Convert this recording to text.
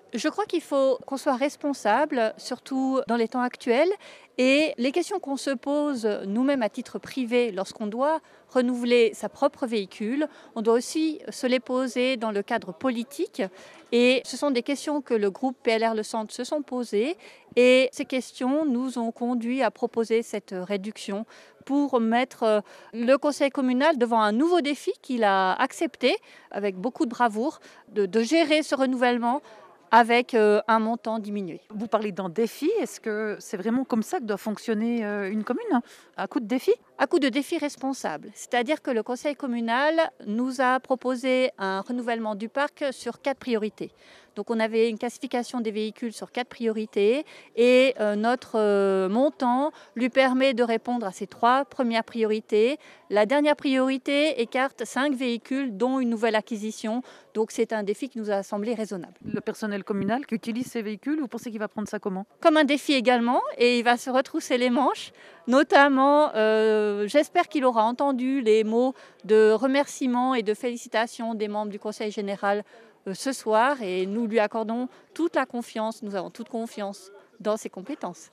Je crois qu'il faut qu'on soit responsable, surtout dans les temps actuels. Et les questions qu'on se pose nous-mêmes à titre privé lorsqu'on doit renouveler sa propre véhicule, on doit aussi se les poser dans le cadre politique. Et ce sont des questions que le groupe PLR Le Centre se sont posées. Et ces questions nous ont conduit à proposer cette réduction pour mettre le conseil communal devant un nouveau défi qu'il a accepté avec beaucoup de bravoure, de gérer ce renouvellement avec un montant diminué. Vous parlez d'un défi, est-ce que c'est vraiment comme ça que doit fonctionner une commune? À coup de défi? À coup de défi responsable, c'est-à-dire que le conseil communal nous a proposé un renouvellement du parc sur 4 priorités. Donc on avait une classification des véhicules sur 4 priorités et notre montant lui permet de répondre à ces 3 premières priorités. La dernière priorité écarte 5 véhicules dont une nouvelle acquisition. Donc c'est un défi qui nous a semblé raisonnable. Le personnel communal qui utilise ces véhicules, vous pensez qu'il va prendre ça comment? Comme un défi également, et il va se retrousser les manches. Notamment, j'espère qu'il aura entendu les mots de remerciement et de félicitations des membres du conseil général ce soir, et nous lui accordons toute la confiance, nous avons toute confiance dans ses compétences.